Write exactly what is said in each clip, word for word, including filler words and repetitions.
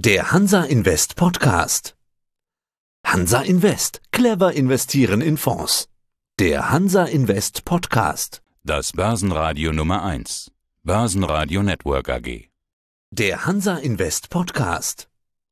Der Hansa Invest Podcast. Hansa Invest. Clever investieren in Fonds. Der Hansa Invest Podcast. Das Börsenradio Nummer eins. Börsenradio Network A G. Der Hansa Invest Podcast.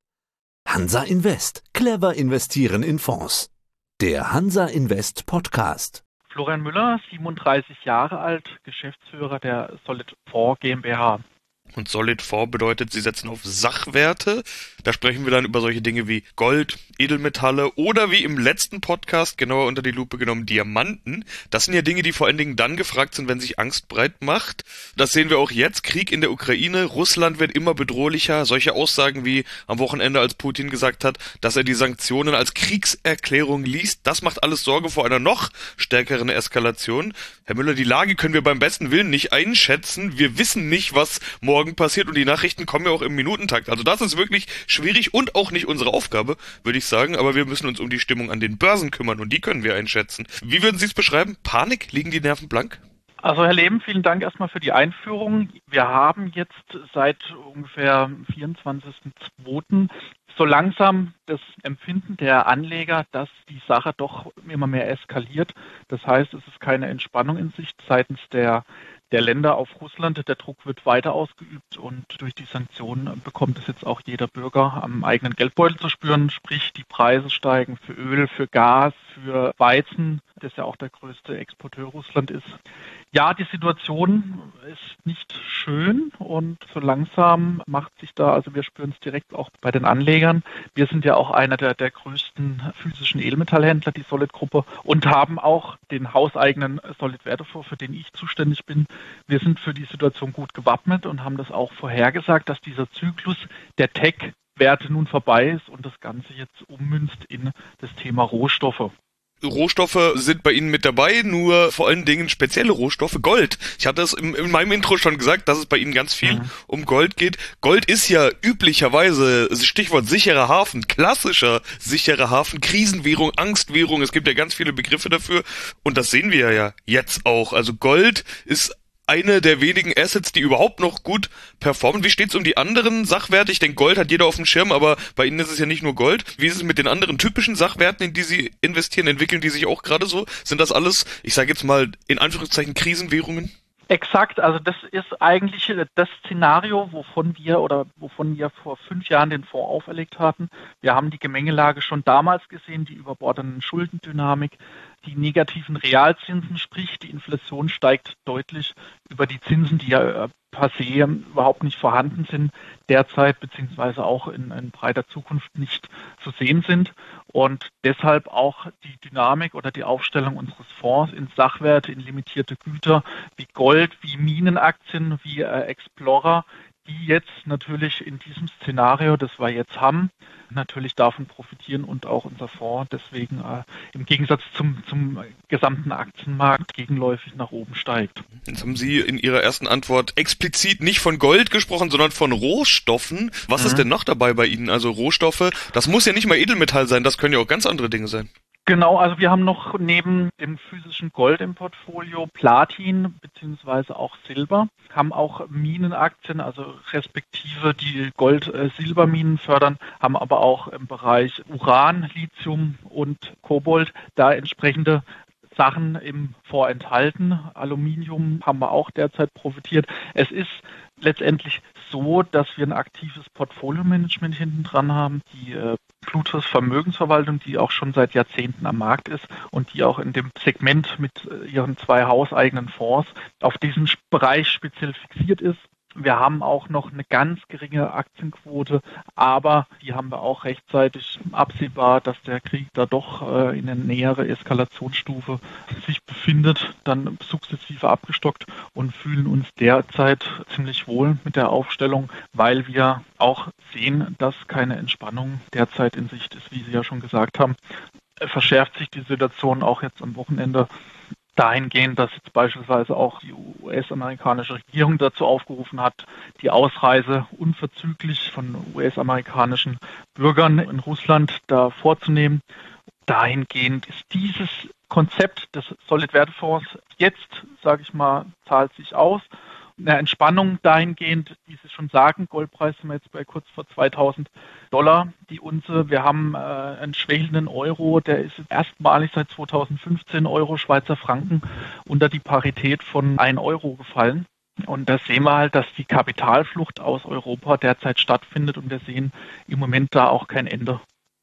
Hansa Invest. Clever investieren in Fonds. Der Hansa Invest Podcast. Florian Müller, siebenunddreißig Jahre alt, Geschäftsführer der Solid four GmbH. Und Solid four bedeutet, sie setzen auf Sachwerte. Da sprechen wir dann über solche Dinge wie Gold, Edelmetalle oder wie im letzten Podcast genauer unter die Lupe genommen Diamanten. Das sind ja Dinge, die vor allen Dingen dann gefragt sind, wenn sich Angst breit macht. Das sehen wir auch jetzt. Krieg in der Ukraine. Russland wird immer bedrohlicher. Solche Aussagen wie am Wochenende, als Putin gesagt hat, dass er die Sanktionen als Kriegserklärung liest, das macht alles Sorge vor einer noch stärkeren Eskalation. Herr Müller, die Lage können wir beim besten Willen nicht einschätzen. Wir wissen nicht, was morgen passiert und die Nachrichten kommen ja auch im Minutentakt. Also das ist wirklich schwierig und auch nicht unsere Aufgabe, würde ich sagen. Aber wir müssen uns um die Stimmung an den Börsen kümmern und die können wir einschätzen. Wie würden Sie es beschreiben? Panik? Liegen die Nerven blank? Also Herr Leben, vielen Dank erstmal für die Einführung. Wir haben jetzt seit ungefähr vierundzwanzigsten zweiten so langsam das Empfinden der Anleger, dass die Sache doch immer mehr eskaliert. Das heißt, es ist keine Entspannung in Sicht seitens der der Länder auf Russland. Der Druck wird weiter ausgeübt und durch die Sanktionen bekommt es jetzt auch jeder Bürger am eigenen Geldbeutel zu spüren. Sprich, die Preise steigen für Öl, für Gas, für Weizen, das ja auch der größte Exporteur Russland ist. Ja, die Situation ist nicht schön und so langsam macht sich da, also wir spüren es direkt auch bei den Anlegern. Wir sind ja auch einer der, der größten physischen Edelmetallhändler, die Solid-Gruppe, und haben auch den hauseigenen Solid Wertefonds, für den ich zuständig bin. Wir sind für die Situation gut gewappnet und haben das auch vorhergesagt, dass dieser Zyklus der Tech-Werte nun vorbei ist und das Ganze jetzt ummünzt in das Thema Rohstoffe. Rohstoffe sind bei Ihnen mit dabei, nur vor allen Dingen spezielle Rohstoffe. Gold. Ich hatte es in, in meinem Intro schon gesagt, dass es bei Ihnen ganz viel mhm. um Gold geht. Gold ist ja üblicherweise, Stichwort sicherer Hafen, klassischer sicherer Hafen, Krisenwährung, Angstwährung. Es gibt ja ganz viele Begriffe dafür und das sehen wir ja jetzt auch. Also Gold ist eine der wenigen Assets, die überhaupt noch gut performen. Wie steht's um die anderen Sachwerte? Ich denke, Gold hat jeder auf dem Schirm, aber bei Ihnen ist es ja nicht nur Gold. Wie ist es mit den anderen typischen Sachwerten, in die Sie investieren? Entwickeln die sich auch gerade so? Sind das alles, ich sage jetzt mal, in Anführungszeichen Krisenwährungen? Exakt, also das ist eigentlich das Szenario, wovon wir oder wovon wir vor fünf Jahren den Fonds auferlegt hatten. Wir haben die Gemengelage schon damals gesehen, die überbordenden Schuldendynamik, die negativen Realzinsen, sprich die Inflation steigt deutlich über die Zinsen, die ja per se überhaupt nicht vorhanden sind derzeit, beziehungsweise auch in, in breiter Zukunft nicht zu sehen sind. Und deshalb auch die Dynamik oder die Aufstellung unseres Fonds in Sachwerte, in limitierte Güter wie Gold, wie Minenaktien, wie äh, Explorer, die jetzt natürlich in diesem Szenario, das wir jetzt haben, natürlich davon profitieren und auch unser Fonds deswegen äh, im Gegensatz zum, zum gesamten Aktienmarkt gegenläufig nach oben steigt. Jetzt haben Sie in Ihrer ersten Antwort explizit nicht von Gold gesprochen, sondern von Rohstoffen. Was mhm. ist denn noch dabei bei Ihnen? Also Rohstoffe, das muss ja nicht mal Edelmetall sein, das können ja auch ganz andere Dinge sein. Genau, also wir haben noch neben dem physischen Gold im Portfolio Platin beziehungsweise auch Silber, haben auch Minenaktien, also respektive die Gold-Silberminen fördern, haben aber auch im Bereich Uran, Lithium und Kobold da entsprechende Sachen im Fonds enthalten. Aluminium haben wir auch derzeit profitiert. Es ist letztendlich so, dass wir ein aktives Portfolio-Management hinten dran haben, die äh, Plutos Vermögensverwaltung, die auch schon seit Jahrzehnten am Markt ist und die auch in dem Segment mit äh, ihren zwei hauseigenen Fonds auf diesen Bereich speziell fixiert ist. Wir haben auch noch eine ganz geringe Aktienquote, aber die haben wir auch rechtzeitig absehbar, dass der Krieg da doch äh, in eine nähere Eskalationsstufe sich befindet, dann sukzessive abgestockt und fühlen uns derzeit ziemlich wohl mit der Aufstellung, weil wir auch sehen, dass keine Entspannung derzeit in Sicht ist, wie Sie ja schon gesagt haben. Verschärft sich die Situation auch jetzt am Wochenende dahingehend, dass jetzt beispielsweise auch die U S-amerikanische Regierung dazu aufgerufen hat, die Ausreise unverzüglich von U S-amerikanischen Bürgern in Russland da vorzunehmen. Dahingehend ist dieses Konzept des Solid Wertefonds jetzt, sage ich mal, zahlt sich aus. eine Entspannung dahingehend, wie Sie schon sagen, Goldpreis sind wir jetzt bei kurz vor zweitausend Dollar die Unze. Wir haben äh, einen schwächelnden Euro, der ist erstmalig seit zweitausendfünfzehn Euro Schweizer Franken unter die Parität von ein Euro gefallen. Und da sehen wir halt, dass die Kapitalflucht aus Europa derzeit stattfindet und wir sehen im Moment da auch kein Ende.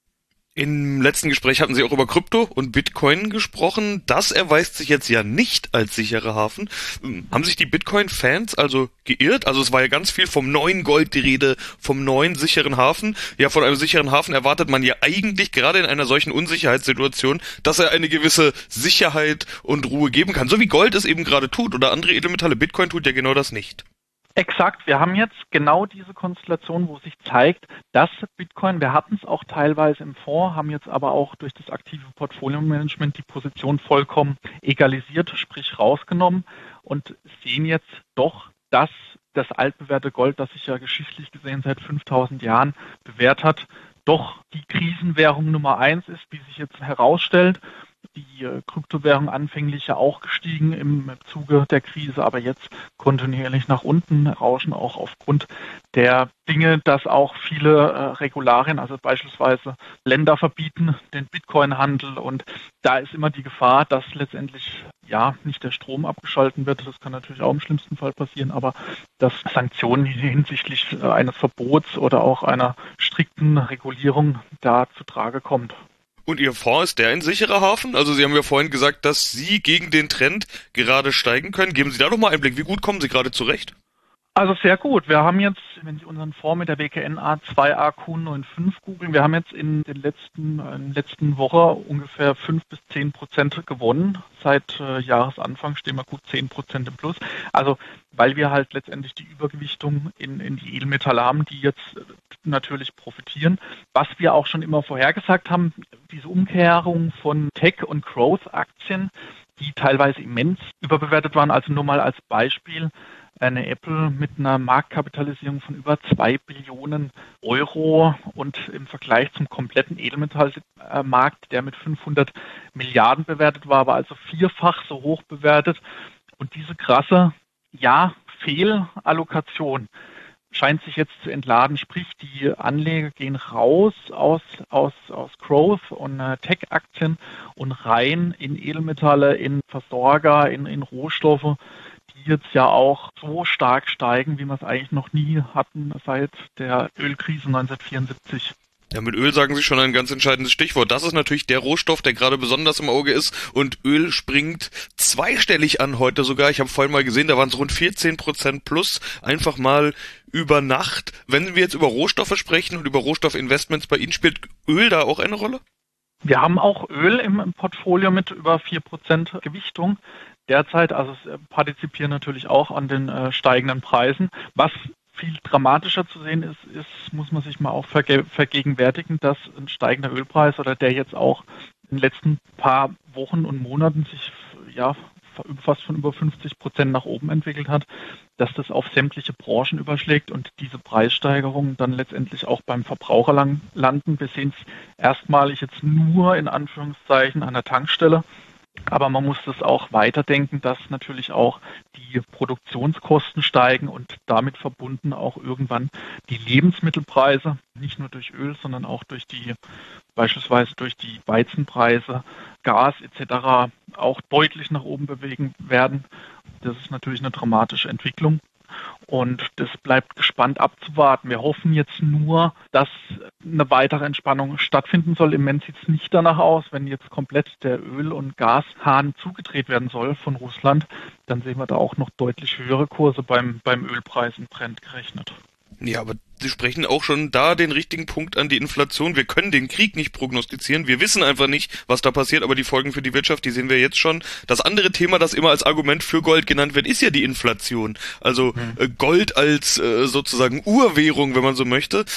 Im letzten Gespräch hatten Sie auch über Krypto und Bitcoin gesprochen. Das erweist sich jetzt ja nicht als sicherer Hafen. Haben sich die Bitcoin-Fans also geirrt? Also es war ja ganz viel vom neuen Gold die Rede, vom neuen sicheren Hafen. Ja, von einem sicheren Hafen erwartet man ja eigentlich gerade in einer solchen Unsicherheitssituation, dass er eine gewisse Sicherheit und Ruhe geben kann. So wie Gold es eben gerade tut oder andere Edelmetalle. Bitcoin tut ja genau das nicht. Exakt, wir haben jetzt genau diese Konstellation, wo sich zeigt, dass Bitcoin, wir hatten es auch teilweise im Fonds, haben jetzt aber auch durch das aktive Portfolio-Management die Position vollkommen egalisiert, sprich rausgenommen und sehen jetzt doch, dass das altbewährte Gold, das sich ja geschichtlich gesehen seit fünftausend Jahren bewährt hat, doch die Krisenwährung Nummer eins ist, wie sich jetzt herausstellt. Die äh, Kryptowährung anfänglich ja auch gestiegen im Zuge der Krise, aber jetzt kontinuierlich nach unten rauschen, auch aufgrund der Dinge, dass auch viele äh, Regularien, also beispielsweise Länder verbieten den Bitcoin-Handel und da ist immer die Gefahr, dass letztendlich ja nicht der Strom abgeschalten wird. Das kann natürlich auch im schlimmsten Fall passieren, aber dass Sanktionen hinsichtlich äh, eines Verbots oder auch einer strikten Regulierung da zu Trage kommt. Und Ihr Fonds, ist der ein sicherer Hafen? Also Sie haben ja vorhin gesagt, dass Sie gegen den Trend gerade steigen können. Geben Sie da doch mal einen Blick. Wie gut kommen Sie gerade zurecht? Also sehr gut. Wir haben jetzt, wenn Sie unseren Fonds mit der W K N A zwei A Q fünfundneunzig googeln, wir haben jetzt in den letzten, in der letzten Woche ungefähr fünf bis zehn Prozent gewonnen. Seit äh, Jahresanfang stehen wir gut zehn Prozent im Plus. Also weil wir halt letztendlich die Übergewichtung in, in die Edelmetalle haben, die jetzt äh, natürlich profitieren. Was wir auch schon immer vorhergesagt haben, diese Umkehrung von Tech- und Growth-Aktien, die teilweise immens überbewertet waren. Also nur mal als Beispiel, eine Apple mit einer Marktkapitalisierung von über zwei Billionen Euro und im Vergleich zum kompletten Edelmetallmarkt, der mit fünfhundert Milliarden bewertet war, war also vierfach so hoch bewertet. Und diese krasse, ja, Fehlallokation scheint sich jetzt zu entladen, sprich die Anleger gehen raus aus, aus, aus Growth- und äh, Tech-Aktien und rein in Edelmetalle, in Versorger, in, in Rohstoffe, die jetzt ja auch so stark steigen, wie wir es eigentlich noch nie hatten seit der Ölkrise neunzehnhundertvierundsiebzig. Ja, mit Öl sagen Sie schon ein ganz entscheidendes Stichwort. Das ist natürlich der Rohstoff, der gerade besonders im Auge ist. Und Öl springt zweistellig an heute sogar. Ich habe vorhin mal gesehen, da waren es rund vierzehn Prozent plus. Einfach mal über Nacht. Wenn wir jetzt über Rohstoffe sprechen und über Rohstoffinvestments bei Ihnen, spielt Öl da auch eine Rolle? Wir haben auch Öl im, im Portfolio mit über vier Prozent Gewichtung derzeit. Also es partizipieren natürlich auch an den äh, steigenden Preisen. Was viel dramatischer zu sehen ist, ist, muss man sich mal auch verge- vergegenwärtigen, dass ein steigender Ölpreis oder der jetzt auch in den letzten paar Wochen und Monaten sich ja fast von über fünfzig Prozent nach oben entwickelt hat, dass das auf sämtliche Branchen überschlägt und diese Preissteigerungen dann letztendlich auch beim Verbraucher lang- landen. Wir sehen es erstmalig jetzt nur in Anführungszeichen an der Tankstelle. Aber man muss das auch weiterdenken, dass natürlich auch die Produktionskosten steigen und damit verbunden auch irgendwann die Lebensmittelpreise, nicht nur durch Öl, sondern auch durch die, beispielsweise durch die Weizenpreise, Gas et cetera auch deutlich nach oben bewegen werden. Das ist natürlich eine dramatische Entwicklung. Und das bleibt gespannt abzuwarten. Wir hoffen jetzt nur, dass eine weitere Entspannung stattfinden soll. Im Moment sieht es nicht danach aus. Wenn jetzt komplett der Öl- und Gashahn zugedreht werden soll von Russland, dann sehen wir da auch noch deutlich höhere Kurse beim, beim Ölpreis im Trend gerechnet. Ja, aber Sie sprechen auch schon da den richtigen Punkt an, die Inflation. Wir können den Krieg nicht prognostizieren. Wir wissen einfach nicht, was da passiert, aber die Folgen für die Wirtschaft, die sehen wir jetzt schon. Das andere Thema, das immer als Argument für Gold genannt wird, ist ja die Inflation. Also mhm. Gold als äh, sozusagen Urwährung, wenn man so möchte.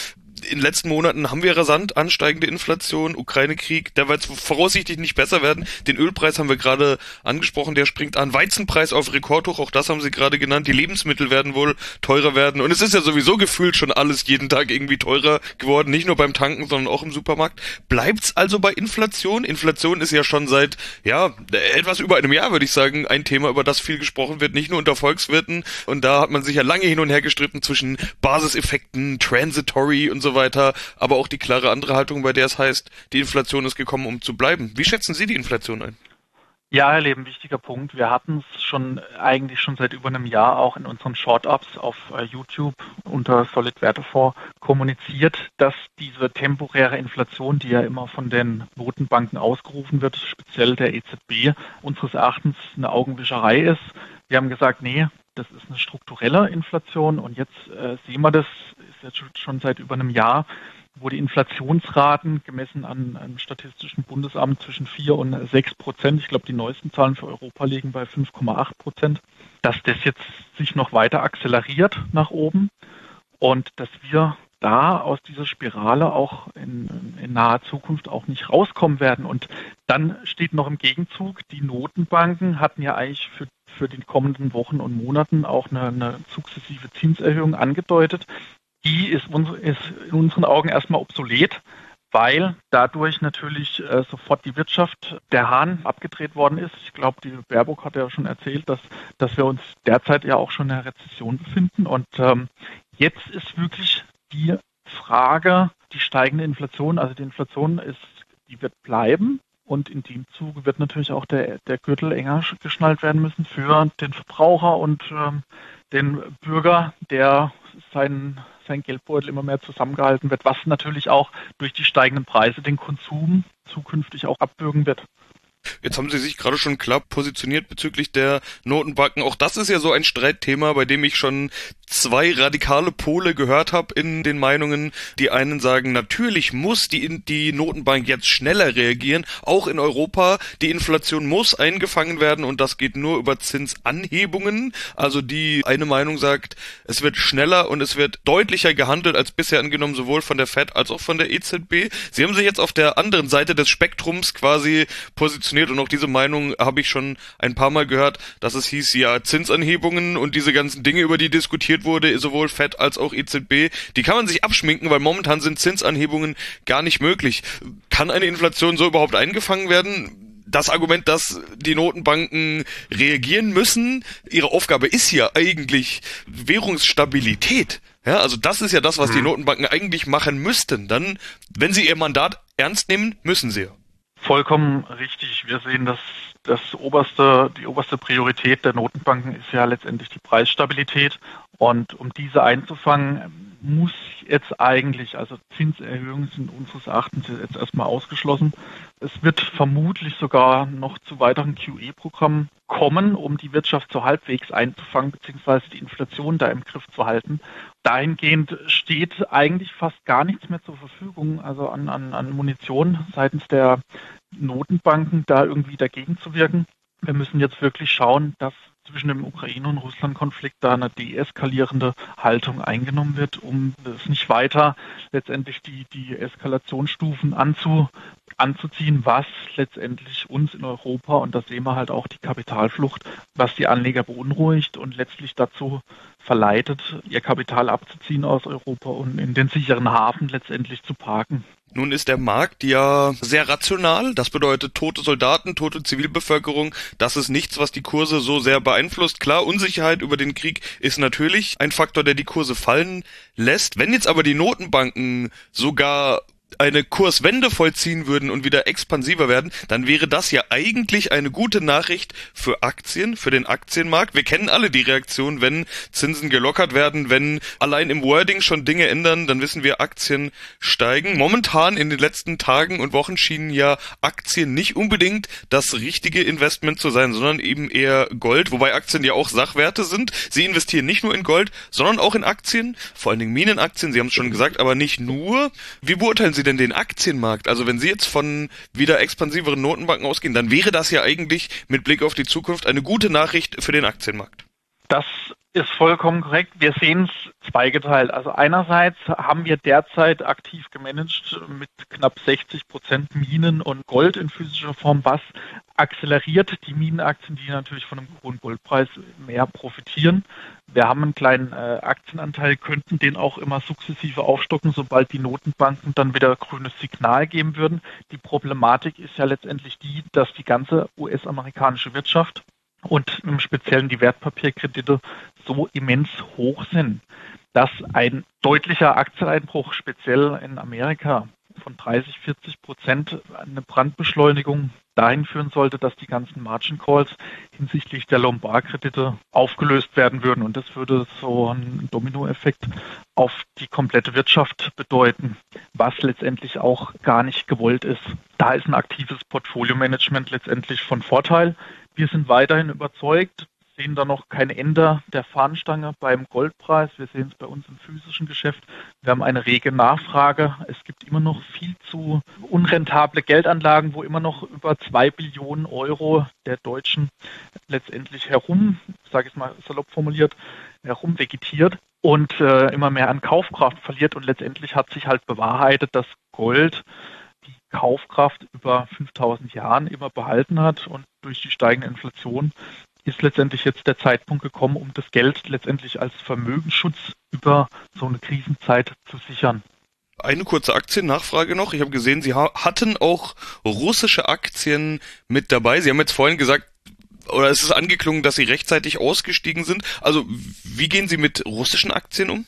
in den letzten Monaten haben wir rasant ansteigende Inflation, Ukraine-Krieg, der wird voraussichtlich nicht besser werden. Den Ölpreis haben wir gerade angesprochen, der springt an. Weizenpreis auf Rekordhoch, auch das haben Sie gerade genannt. Die Lebensmittel werden wohl teurer werden. Und es ist ja sowieso gefühlt schon alles jeden Tag irgendwie teurer geworden, nicht nur beim Tanken, sondern auch im Supermarkt. Bleibt's also bei Inflation? Inflation ist ja schon seit, ja, etwas über einem Jahr, würde ich sagen, ein Thema, über das viel gesprochen wird, nicht nur unter Volkswirten. Und da hat man sich ja lange hin und her gestritten zwischen Basiseffekten, Transitory und so weiter, aber auch die klare andere Haltung, bei der es heißt, die Inflation ist gekommen, um zu bleiben. Wie schätzen Sie die Inflation ein? Ja, Herr Leben, wichtiger Punkt. Wir hatten es schon eigentlich schon seit über einem Jahr auch in unseren Short-Ups auf YouTube unter Solid Wertefonds kommuniziert, dass diese temporäre Inflation, die ja immer von den Notenbanken ausgerufen wird, speziell der E Z B, unseres Erachtens eine Augenwischerei ist. Wir haben gesagt, nee, das ist eine strukturelle Inflation und jetzt äh, sehen wir das, ist jetzt schon seit über einem Jahr, wo die Inflationsraten gemessen an einem Statistischen Bundesamt zwischen vier und sechs Prozent, ich glaube die neuesten Zahlen für Europa liegen bei fünf Komma acht Prozent, dass das jetzt sich noch weiter akzeleriert nach oben und dass wir da aus dieser Spirale auch in, in naher Zukunft auch nicht rauskommen werden. Und dann steht noch im Gegenzug, die Notenbanken hatten ja eigentlich für, für die kommenden Wochen und Monaten auch eine, eine sukzessive Zinserhöhung angedeutet. Die ist, ist in unseren Augen erstmal obsolet, weil dadurch natürlich äh, sofort die Wirtschaft, der Hahn abgedreht worden ist. Ich glaube, die Baerbock hat ja schon erzählt, dass, dass wir uns derzeit ja auch schon in einer Rezession befinden. Und ähm, jetzt ist wirklich die Frage, die steigende Inflation, also die Inflation ist, die wird bleiben. Und in dem Zuge wird natürlich auch der, der Gürtel enger geschnallt werden müssen für den Verbraucher und ähm, den Bürger, der sein, sein Geldbeutel immer mehr zusammengehalten wird, was natürlich auch durch die steigenden Preise den Konsum zukünftig auch abwürgen wird. Jetzt haben Sie sich gerade schon klar positioniert bezüglich der Notenbanken. Auch das ist ja so ein Streitthema, bei dem ich schon zwei radikale Pole gehört habe in den Meinungen. Die einen sagen, natürlich muss die, die Notenbank jetzt schneller reagieren, auch in Europa. Die Inflation muss eingefangen werden und das geht nur über Zinsanhebungen. Also die eine Meinung sagt, es wird schneller und es wird deutlicher gehandelt als bisher angenommen, sowohl von der Fed als auch von der E Z B. Sie haben sich jetzt auf der anderen Seite des Spektrums quasi positioniert und auch diese Meinung habe ich schon ein paar Mal gehört, dass es hieß, ja, Zinsanhebungen und diese ganzen Dinge, über die diskutiert wurde, sowohl Fed als auch E Z B, die kann man sich abschminken, weil momentan sind Zinsanhebungen gar nicht möglich. Kann eine Inflation so überhaupt eingefangen werden? Das Argument, dass die Notenbanken reagieren müssen, ihre Aufgabe ist ja eigentlich Währungsstabilität. Ja, also das ist ja das, was die Notenbanken eigentlich machen müssten. Dann, wenn sie ihr Mandat ernst nehmen, müssen sie ja. Vollkommen richtig. Wir sehen, dass das oberste, die oberste Priorität der Notenbanken ist ja letztendlich die Preisstabilität. Und um diese einzufangen, muss jetzt eigentlich, also Zinserhöhungen sind unseres Erachtens jetzt erstmal ausgeschlossen. Es wird vermutlich sogar noch zu weiteren Q E-Programmen kommen, um die Wirtschaft so halbwegs einzufangen, beziehungsweise die Inflation da im Griff zu halten. Dahingehend steht eigentlich fast gar nichts mehr zur Verfügung, also an, an, an Munition seitens der Notenbanken, da irgendwie dagegen zu wirken. Wir müssen jetzt wirklich schauen, dass zwischen dem Ukraine- und Russland-Konflikt da eine deeskalierende Haltung eingenommen wird, um es nicht weiter letztendlich die, die Eskalationsstufen anzu, anzuziehen, was letztendlich uns in Europa, und da sehen wir halt auch die Kapitalflucht, was die Anleger beunruhigt und letztlich dazu verleitet, ihr Kapital abzuziehen aus Europa und in den sicheren Hafen letztendlich zu parken. Nun ist der Markt ja sehr rational. Das bedeutet tote Soldaten, tote Zivilbevölkerung. Das ist nichts, was die Kurse so sehr beeinflusst. Klar, Unsicherheit über den Krieg ist natürlich ein Faktor, der die Kurse fallen lässt. Wenn jetzt aber die Notenbanken sogar eine Kurswende vollziehen würden und wieder expansiver werden, dann wäre das ja eigentlich eine gute Nachricht für Aktien, für den Aktienmarkt. Wir kennen alle die Reaktion, wenn Zinsen gelockert werden, wenn allein im Wording schon Dinge ändern, dann wissen wir, Aktien steigen. Momentan in den letzten Tagen und Wochen schienen ja Aktien nicht unbedingt das richtige Investment zu sein, sondern eben eher Gold, wobei Aktien ja auch Sachwerte sind. Sie investieren nicht nur in Gold, sondern auch in Aktien, vor allen Dingen Minenaktien, Sie haben es schon gesagt, aber nicht nur. Wie beurteilen Sie denn den Aktienmarkt? Also wenn Sie jetzt von wieder expansiveren Notenbanken ausgehen, dann wäre das ja eigentlich mit Blick auf die Zukunft eine gute Nachricht für den Aktienmarkt. Das ist vollkommen korrekt. Wir sehen es zweigeteilt. Also einerseits haben wir derzeit aktiv gemanagt mit knapp sechzig Prozent Minen und Gold in physischer Form, was akzeleriert die Minenaktien, die natürlich von einem hohen Goldpreis mehr profitieren. Wir haben einen kleinen äh, Aktienanteil, könnten den auch immer sukzessive aufstocken, sobald die Notenbanken dann wieder grünes Signal geben würden. Die Problematik ist ja letztendlich die, dass die ganze U S-amerikanische Wirtschaft und im Speziellen die Wertpapierkredite so immens hoch sind, dass ein deutlicher Aktieneinbruch speziell in Amerika von dreißig, vierzig Prozent eine Brandbeschleunigung dahin führen sollte, dass die ganzen Margin Calls hinsichtlich der Lombard-Kredite aufgelöst werden würden. Und das würde so einen Dominoeffekt auf die komplette Wirtschaft bedeuten, was letztendlich auch gar nicht gewollt ist. Da ist ein aktives Portfolio-Management letztendlich von Vorteil. Wir sind weiterhin überzeugt, sehen da noch kein Ende der Fahnenstange beim Goldpreis. Wir sehen es bei uns im physischen Geschäft. Wir haben eine rege Nachfrage. Es gibt immer noch viel zu unrentable Geldanlagen, wo immer noch über zwei Billionen Euro der Deutschen letztendlich herum, sage ich mal salopp formuliert, herum vegetiert und äh, immer mehr an Kaufkraft verliert. Und letztendlich hat sich halt bewahrheitet, dass Gold die Kaufkraft über fünftausend Jahren immer behalten hat und durch die steigende Inflation ist letztendlich jetzt der Zeitpunkt gekommen, um das Geld letztendlich als Vermögensschutz über so eine Krisenzeit zu sichern. Eine kurze Aktiennachfrage noch. Ich habe gesehen, Sie ha- hatten auch russische Aktien mit dabei. Sie haben jetzt vorhin gesagt, oder es ist angeklungen, dass Sie rechtzeitig ausgestiegen sind. Also wie gehen Sie mit russischen Aktien um?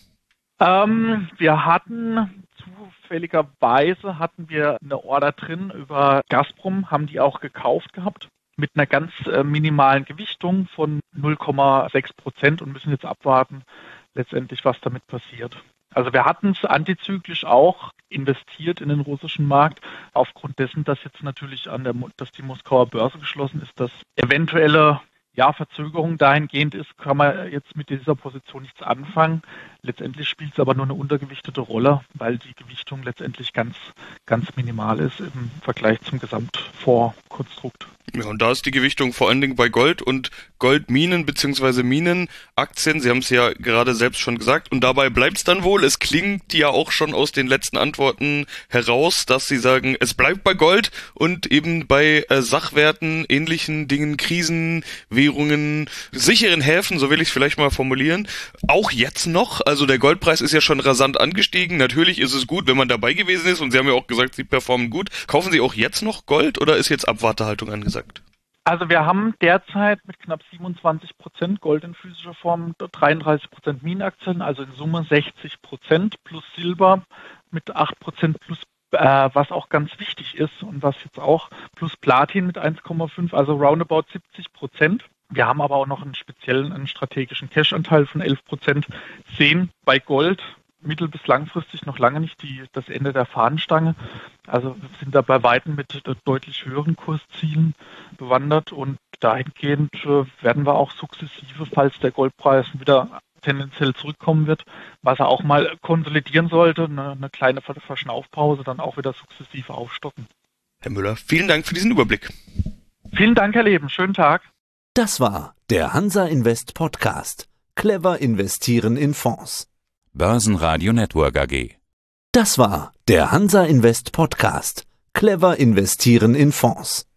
Ähm, wir hatten zufälligerweise hatten wir eine Order drin über Gazprom, haben die auch gekauft gehabt mit einer ganz äh, minimalen Gewichtung von null Komma sechs Prozent und müssen jetzt abwarten, letztendlich, was damit passiert. Also wir hatten es antizyklisch auch investiert in den russischen Markt, aufgrund dessen, dass jetzt natürlich an der, dass die Moskauer Börse geschlossen ist, dass eventuelle ja, Verzögerung dahingehend ist, kann man jetzt mit dieser Position nichts anfangen. Letztendlich spielt es aber nur eine untergewichtete Rolle, weil die Gewichtung letztendlich ganz, ganz minimal ist im Vergleich zum Gesamtfondskonstrukt. Ja, und da ist die Gewichtung vor allen Dingen bei Gold und Goldminen bzw. Minenaktien. Sie haben es ja gerade selbst schon gesagt. Und dabei bleibt es dann wohl. Es klingt ja auch schon aus den letzten Antworten heraus, dass Sie sagen, es bleibt bei Gold und eben bei äh, Sachwerten, ähnlichen Dingen, Krisen, Währungen, sicheren Häfen, so will ich es vielleicht mal formulieren. Auch jetzt noch. Also der Goldpreis ist ja schon rasant angestiegen. Natürlich ist es gut, wenn man dabei gewesen ist. Und Sie haben ja auch gesagt, Sie performen gut. Kaufen Sie auch jetzt noch Gold oder ist jetzt Abwartehaltung angesagt? Also wir haben derzeit mit knapp siebenundzwanzig Prozent Gold in physischer Form, dreiunddreißig Prozent Minenaktien, also in Summe sechzig Prozent plus Silber mit acht Prozent plus, äh, was auch ganz wichtig ist und was jetzt auch, plus Platin mit eins Komma fünf, also roundabout siebzig Prozent. Wir haben aber auch noch einen speziellen, einen strategischen Cash-Anteil von elf Prozent, sehen bei Gold mittel- bis langfristig noch lange nicht die, das Ende der Fahnenstange. Also wir sind da bei Weitem mit deutlich höheren Kurszielen bewandert und dahingehend äh, werden wir auch sukzessive, falls der Goldpreis wieder tendenziell zurückkommen wird, was er auch mal konsolidieren sollte, eine, eine kleine Verschnaufpause, dann auch wieder sukzessive aufstocken. Herr Müller, vielen Dank für diesen Überblick. Vielen Dank, Herr Leben. Schönen Tag. Das war der Hansa Invest Podcast. Clever investieren in Fonds. Börsenradio Network A G. Das war der Hansa Invest Podcast. Clever investieren in Fonds.